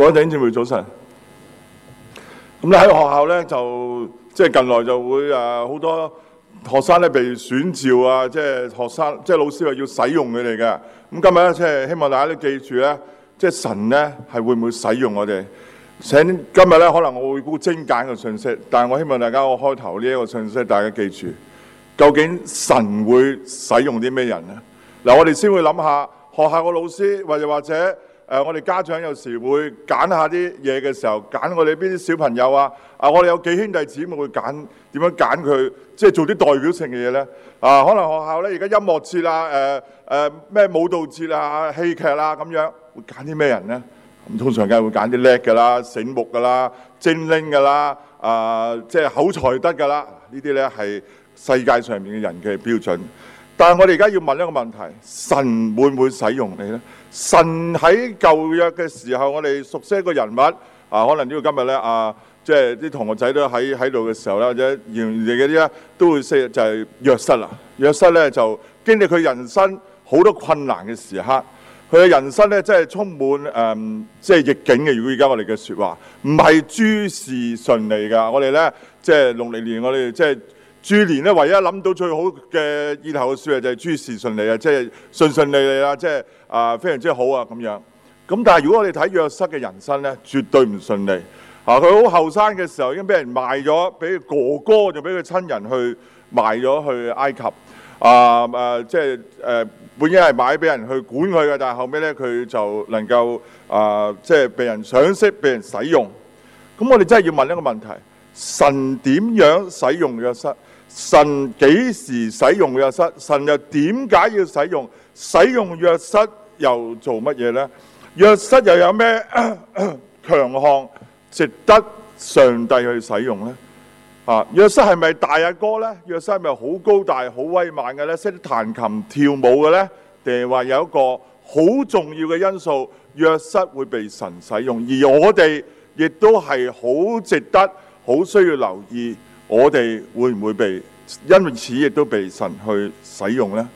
各位弟兄姊妹早晨。咁咧喺學校咧就即係近來就會好多學生咧被選召啊，即係學生即係老師話要使用佢哋嘅。咁今日咧即係希望大家都記住咧，即係神咧係會唔會使用我哋？今日咧可能我會估精簡嘅信息，但係我希望大家我開頭呢一個信息，大家記住究竟神會使用啲咩人咧？嗱，我哋先會諗下學校嘅老師，或者我哋家長有時會揀下啲嘢嘅時候，揀我哋邊啲小朋友啊！我哋有幾兄弟姊妹會揀點樣揀佢，即係做啲代表性嘅嘢咧。可能學校咧而家音樂節啊、咩舞蹈節啊、戲劇啦咁樣，會揀啲咩人咧？咁通常梗係會揀啲叻㗎啦、醒目㗎啦、精靈㗎啦、即係口才得㗎啦。呢啲咧係世界上面嘅人嘅標準。但係我哋而家要問一個問題：神會唔會使用你咧？神喺舊約嘅時候，我哋熟悉一個人物可能呢個今日咧即係啲同學仔都喺度嘅時候咧，或者原嚟嗰啲咧都會識就係約瑟啦。約瑟咧就經歷佢人生好多困難嘅時刻，佢嘅人生咧真係充滿即係逆境嘅。如果而家我哋嘅説話，唔係諸事順利㗎。我哋咧即係農曆年，我哋即係豬年咧，唯一諗到最好嘅以後嘅説話就係諸事順利啊，即係順利利啦，即係非常之好啊咁樣。咁但係如果我哋睇約瑟嘅人生咧，絕對唔順利。佢好後生嘅時候已經俾人賣咗，俾哥哥就俾佢親人去賣咗去埃及。即係本應係買俾人去管佢嘅，但係後尾咧佢就能夠即係被人賞識、被人使用。咁我哋真係要問一個問題：神點樣使用約瑟？神幾時使用約瑟？神又點解要使用？使用約瑟又做乜嘢呢？約瑟又有咩強項值得上帝去使用呢？約瑟係咪大阿哥呢？約瑟係咪好高大、好威猛嘅呢？識得彈琴跳舞嘅呢？定係話有一個好重要嘅因素，約瑟會被神使用，而我哋亦都係好值得、好需要留意，我哋會唔會被因此亦都被神去使用呢？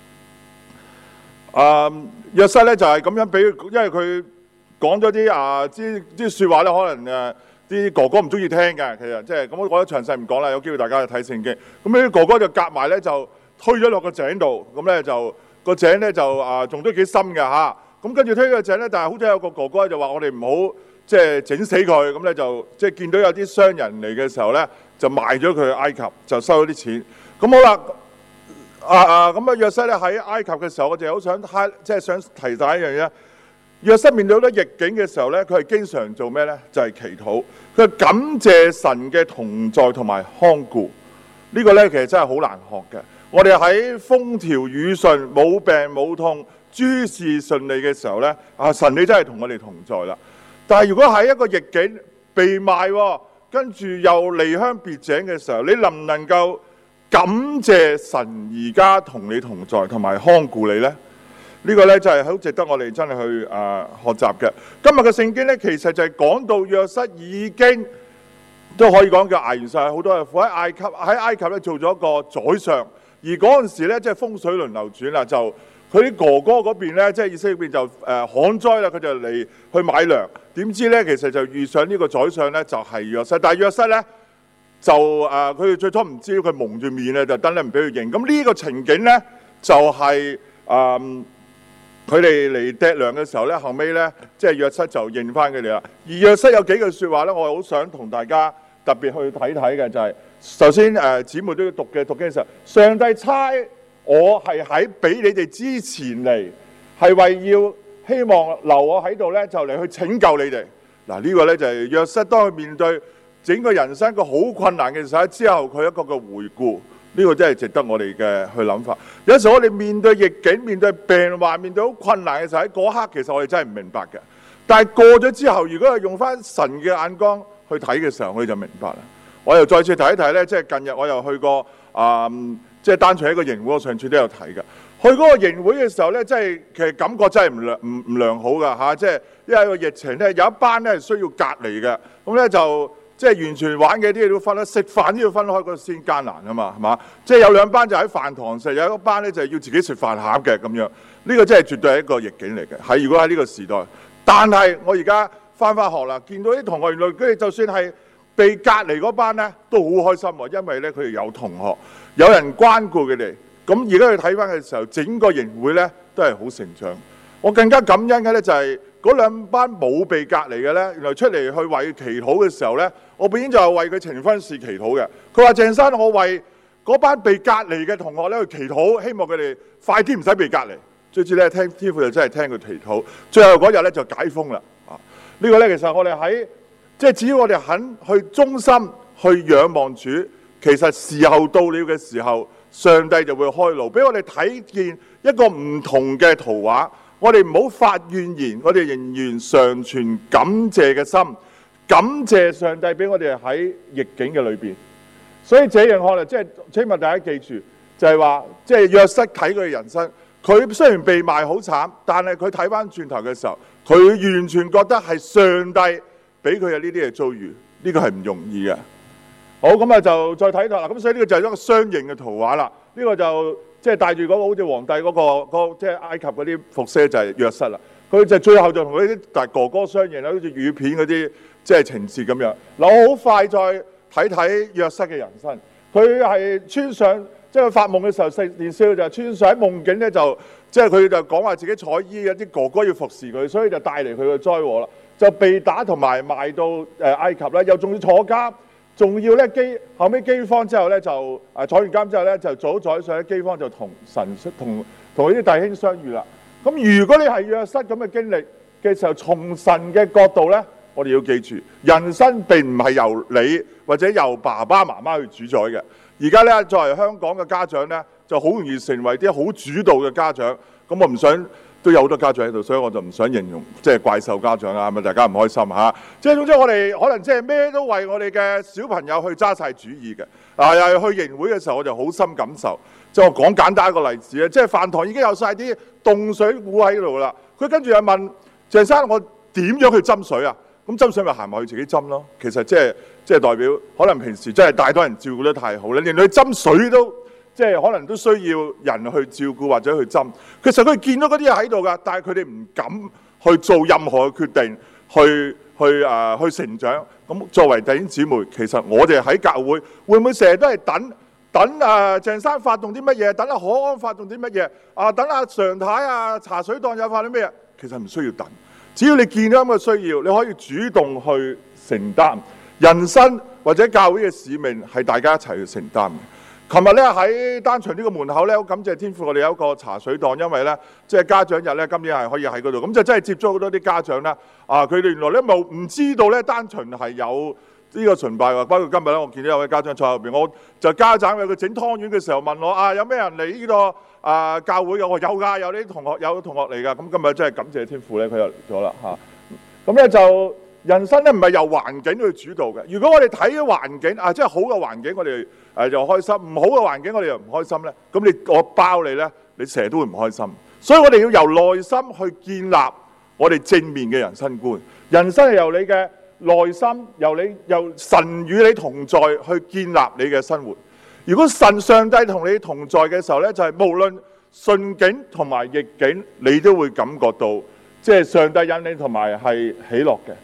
約瑟咧就係咁樣俾，因為佢講咗啲説話咧，可能啲哥哥唔中意聽嘅。其實即係咁，我覺得詳細唔講啦。有機會大家去睇聖經。咁呢啲哥哥就夾埋咧，就推咗落個井度。咁咧就個井咧就仲都幾深嘅嚇。咁跟住推個井咧，但係好似有個哥哥就話：我哋唔好即係整死佢。咁咧就即係見到有啲商人嚟嘅時候咧，就賣咗佢去埃及，就收咗啲錢。咁好啦。咁約瑟咧喺埃及嘅時候，我就好想即係想提大一樣嘢。約瑟面對好多逆境嘅時候咧，佢係經常做咩咧？就係祈禱，佢感謝神嘅同在同埋看顧。呢個咧其實真係好難學嘅。我哋喺風調雨順、冇病冇痛、諸事順利嘅時候咧，神你真係同我哋同在啦。但係如果喺一個逆境被賣，跟住又離鄉別井嘅時候，你能唔能夠感謝神而家同你同在同埋看顧你呢？呢個呢就係好值得我哋真係去學習嘅。今日嘅聖經呢，其實就係講到約瑟已經都可以講叫捱完晒好多日苦，喺埃及咧做咗一個宰相，而嗰陣時咧即係風水輪流轉啦，就佢啲哥哥嗰邊咧，即係以色列嗰邊就旱災啦，佢就嚟去買糧，點知咧其實就遇上呢個宰相咧就係約瑟，但係約瑟咧就佢哋最初唔知，佢蒙住面咧就等咧唔俾佢認。咁呢個情景咧就係佢哋嚟糴糧嘅時候咧，後尾咧即係約瑟就認翻佢哋啦。而約瑟有幾句説話咧，我好想同大家特別去睇睇嘅，就係首先姊妹都要讀經嘅時候，上帝差我係喺俾你哋之前嚟，係為要希望留我喺度咧，就嚟去拯救你哋。嗱，呢個咧就係約瑟當佢面對整個人生個好困難嘅時候之後，佢一個嘅回顧，呢個真係值得我哋嘅去諗法。有時候我哋面對逆境、面對病患、面對好困難嘅時候，喺嗰刻其實我哋真係唔明白嘅。但係過咗之後，如果係用翻神嘅眼光去睇嘅時候，我哋就明白啦。我又再次提一提咧，即係近日我又去過即係單純一個營會，我上次都有睇嘅。去嗰個營會嘅時候咧，即係其實感覺真係唔良好㗎嚇。即係因為個疫情咧，有一班咧係需要隔離嘅，咁咧就即係完全玩嘅啲嘢都分開，食飯都要分開，嗰個先艱難啊嘛，係嘛？即係有兩班就喺飯堂食，有一班咧就係要自己食飯盒嘅咁樣。呢個真係絕對係一個逆境嚟嘅。如果喺呢個時代，但係我而家返學啦，見到啲同學原來佢哋就算係被隔離嗰班咧，都好開心喎，因為咧佢哋有同學，有人關顧佢哋。咁而家佢睇返嘅時候，整個營會咧都係好成長。我更加感恩嘅咧就係嗰兩班冇被隔離嘅咧，原來出嚟去為祈禱嘅時候咧，我本應就係為佢呈婚事祈禱嘅。佢話鄭生，我為嗰班被隔離嘅同學咧去祈禱，希望佢哋快啲唔使被隔離。最至咧聽天父就真係聽佢祈禱，最後嗰日咧就解封啦。呢個咧其實我哋喺即係只要我哋肯去忠心去仰望主，其實時候到了嘅時候，上帝就會開路，俾我哋睇見一個唔同嘅圖畫。我哋唔好發怨言，我哋仍然常存感謝嘅心，感謝上帝俾我哋喺逆境嘅裏邊。所以這樣可能即係請問大家記住，就係話即係約瑟睇佢嘅人生，佢雖然被賣好慘，但係佢睇翻轉頭嘅時候，佢完全覺得係上帝俾佢有呢啲嘅遭遇，呢個係唔容易嘅。好，咁啊就再睇啦。咁所以呢個就係一個相應嘅圖畫啦。呢個就即係帶住嗰個好似皇帝嗰個即係埃及嗰啲服飾就係約瑟啦。佢就最後就同佢啲大哥哥相應啦，好似雨片嗰啲即係情節咁樣。嗱，我好快再睇睇約瑟嘅人生。佢係穿上即係佢發夢嘅時候，年少就穿上喺夢境咧，就即係佢就講話自己彩衣，有啲哥哥要服侍佢，所以就帶嚟佢嘅災禍啦。就被打同埋賣到埃及啦，又仲要坐監。仲要咧後尾饑荒之後咧就坐完監之後咧就早宰相喺饑荒就同佢啲弟兄相遇啦。咁如果你係約瑟咁嘅經歷嘅時候，從神嘅角度咧，我哋要記住，人生並唔係由你或者由爸爸媽媽去主宰嘅。而家咧作為香港嘅家長咧，就好容易成為啲好主導嘅家長。咁我唔想。都有好多家長喺度，所以我就唔想形容即係怪獸家長啊，咪大家唔開心嚇。即係總之我哋可能即係咩都為我哋嘅小朋友去揸晒主意嘅。又係去營會嘅時候，我就好深感受。即係我講簡單一個例子咧，即係飯堂已經有晒啲凍水壺喺度啦。佢跟住又問鄭生：我點樣去斟水啊？咁斟水咪行埋去自己斟咯。其實即係代表可能平時真係帶多人照顧得太好咧，連佢斟水都。即係可能都需要人去照顧或者去斟。其實佢哋見到嗰啲嘢喺度㗎，但係佢哋唔敢去做任何嘅決定，去成長。咁作為弟兄姊妹，其實我哋喺教會會唔會成日都係等鄭生發動啲乜嘢，等可安發動啲乜嘢，等常太茶水檔有發啲咩嘢？其實唔需要等，只要你見到咁嘅需要，你可以主動去承擔。人生或者教會嘅使命係大家一齊去承擔嘅。琴日咧喺單場呢個門口咧，好感謝天父，我哋有一個茶水檔，因為咧即係家長日咧，今年係可以喺嗰度，咁就真係接觸好多啲家長啦。佢哋原來咧唔知道咧單場係有呢個崇拜喎。包括今日咧，我見到有位家長坐喺後邊，我就家長佢整湯圓嘅時候問我有咩人嚟呢個教會嘅？我話有㗎，有啲同學嚟㗎。咁今日真係感謝天父咧，佢又嚟咗啦嚇。咁咧就人生咧唔係由環境去主導嘅。如果我哋睇嘅環境即係好嘅環境，我哋就開心；唔好嘅環境，我哋又唔開心咧。咁我包你咧，你成日都會唔開心。所以我哋要由內心去建立我哋正面嘅人生觀。人生係由你嘅內心，由神與你同在去建立你嘅生活。如果上帝同你同在嘅時候咧，就係無論順境同埋逆境，你都會感覺到即係上帝引領同埋係喜樂嘅。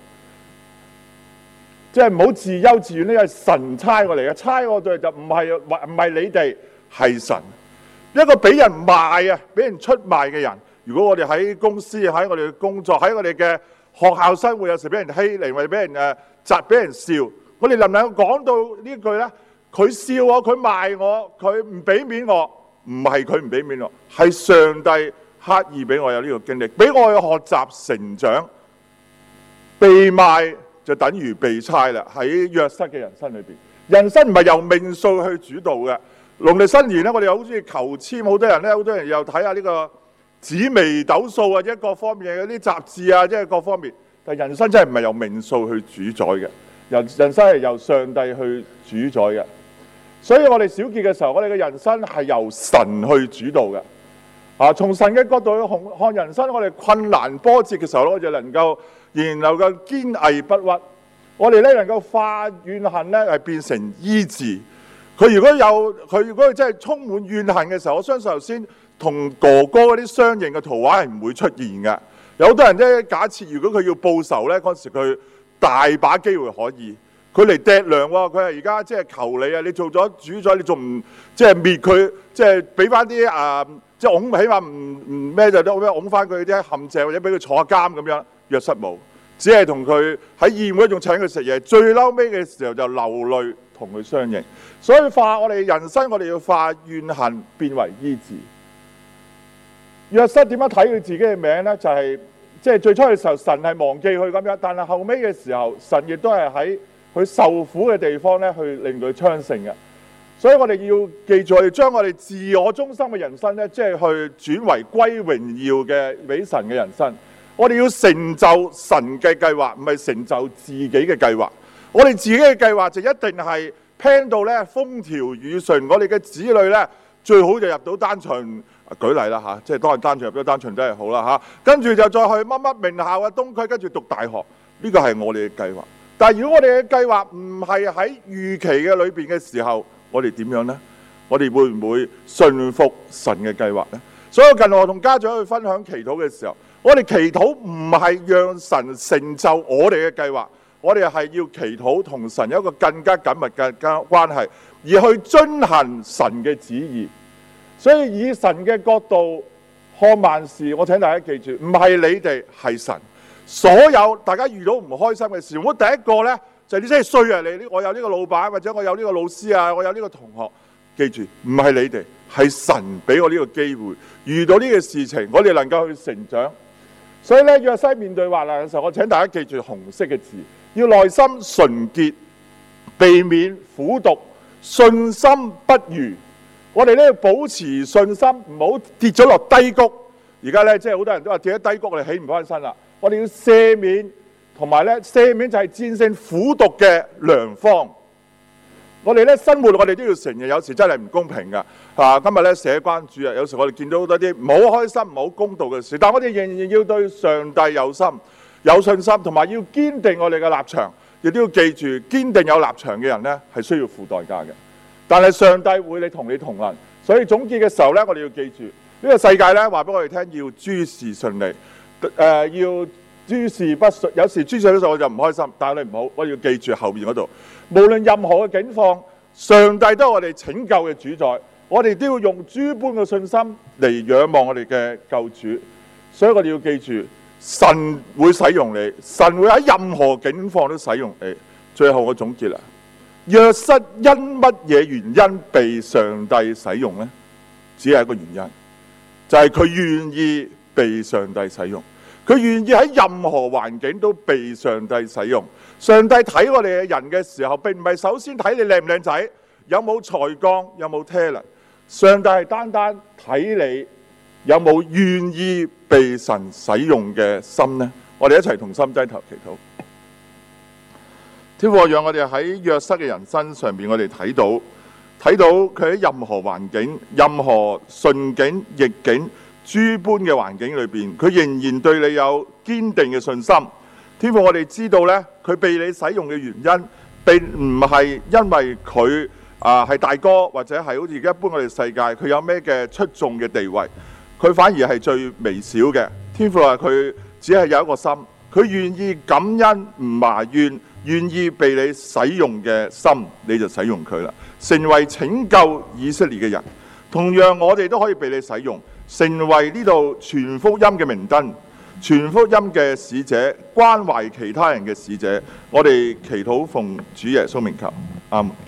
即係唔好自憂自怨，呢個係神差我嚟嘅，差我哋就唔係你哋，係神。一個俾人賣俾人出賣嘅人，如果我哋喺公司、喺我哋嘅工作、喺我哋嘅學校生活，有時俾人欺凌或者俾人窒、俾人笑，我哋能唔能夠講到呢句咧？佢笑我，佢賣我，佢唔俾面我，唔係佢唔俾面我，係上帝刻意俾我有呢個經歷，俾我去學習成長。被賣就等於被差啦。喺約瑟嘅人生裏邊，人生唔係由命數去主導嘅。農曆新年咧，我哋好中意求籤，好多人咧，好多人又睇下呢個紫微斗數或者各方面嘅嗰啲雜誌啊，即係各方面。但係人生真係唔係由命數去主宰嘅，人生係由上帝去主宰嘅。所以我哋小結嘅時候，我哋嘅人生係由神去主導嘅。從神嘅角度去看人生，我哋困難波折嘅時候咧，我就仍然能夠堅毅不屈。我哋咧能夠化怨恨咧係變成醫治。佢如果真係充滿怨恨嘅時候，我相信頭先同哥哥嗰啲相應嘅圖畫係唔會出現嘅。 有好多人咧，假設如果佢要報仇咧，嗰時佢大把機會可以。佢嚟掟糧喎，佢係而家即係求你啊！你做咗主宰，你仲唔即係滅佢？即係俾翻啲即係起碼唔咩就都咩拱翻佢啲陷阱，或者俾佢坐下監咁樣。約瑟冇，只係同佢喺宴會仲請佢食嘢。最嬲尾嘅時候就流淚同佢相認。所以化我哋人生，我哋要化怨恨變為醫治。約瑟點樣睇佢自己嘅名咧？就係即係最初嘅時候，神係忘記佢咁樣，但係後尾嘅時候，神亦都係喺佢受苦嘅地方咧，去令佢昌盛嘅。所以我哋要記住，我哋將我哋自我中心嘅人生咧，即係去轉為歸榮耀嘅俾神嘅人生。我哋要成就神嘅計劃，唔係成就自己嘅計劃。我哋自己嘅計劃就一定係 plan 到咧風調雨順。我哋嘅子女咧最好就入到單場，舉例啦嚇，即係當然單場入咗單場真係好啦嚇。跟住就再去乜乜名校嘅東區，跟住讀大學。呢個係我哋嘅計劃。但係如果我哋嘅計劃唔係喺預期嘅裏邊嘅時候，我哋點樣呢？我哋會唔會順服神嘅計劃呢？所以近來我同家長去分享祈禱嘅時候，我哋祈禱唔係讓神成就我哋嘅計劃，我哋係要祈禱同神有一個更加緊密嘅關係，而去遵行神嘅旨意。所以以神嘅角度看萬事，我請大家記住，唔係你哋，係神。所有大家遇到唔開心嘅事，我第一個呢，就係你真係衰啊！我有呢個老闆，或者我有呢個老師啊，我有呢個同學，記住唔係你哋，係神俾我呢個機會。遇到呢個事情，我哋能夠去成長。所以咧，約瑟面對患難嘅時候，我請大家記住紅色嘅字，要內心純潔，避免苦毒，信心不渝。我哋咧要保持信心，唔好跌咗落低谷。而家咧，即係好多人都話跌咗低谷，我哋起唔翻身啦。我哋要赦免，同埋咧赦免就係戰勝苦毒嘅良方。我哋咧生活，我哋都要承認，有時真係唔公平噶。今日咧社關主日，有時我哋見到好多啲唔好開心、唔好公道嘅事，但我哋仍然要對上帝有心、有信心，同埋要堅定我哋嘅立場。亦都要記住，堅定有立場嘅人咧係需要付代價嘅。但係上帝會同你同行，所以總結嘅時候咧，我哋要記住呢個世界咧話俾我哋聽，要諸事順利。要諸事不順，有時諸事不順我就唔開心，但係你唔好，我要記住後面嗰度，無論任何嘅境況，上帝都係我哋拯救嘅主宰，我哋都要用諸般嘅信心嚟仰望我哋嘅救主。所以我哋要記住，神會使用你，神會喺任何境況都使用你。最後我總結啦，約瑟因乜嘢原因被上帝使用呢？只係一個原因，就係佢願意被上帝使用，佢願意喺任何環境都被上帝使用。上帝睇我哋嘅人嘅時候，並唔係首先睇你靚唔靚仔，有冇才幹，有冇 talent。上帝係單單睇你有冇願意被神使用嘅心呢？我哋一齊同心低頭祈禱。天父，讓我哋喺約瑟嘅人生上面，我哋睇到佢喺任何環境、任何順境、逆境、諸般嘅環境裏邊，佢仍然對你有堅定嘅信心。天父，我哋知道呢，佢被你使用嘅原因，並唔係因為佢係大哥，或者係好似而家一般我哋世界佢有咩嘅出眾嘅地位，佢反而係最微小嘅。天父話佢只係有一個心，佢願意感恩唔埋怨，願意被你使用嘅心，你就使用佢啦，成為拯救以色列嘅人。同樣我哋都可以被你使用，成為呢度傳福音嘅明燈，傳福音嘅使者，關懷其他人嘅使者。我哋祈禱奉主耶穌名求，阿們。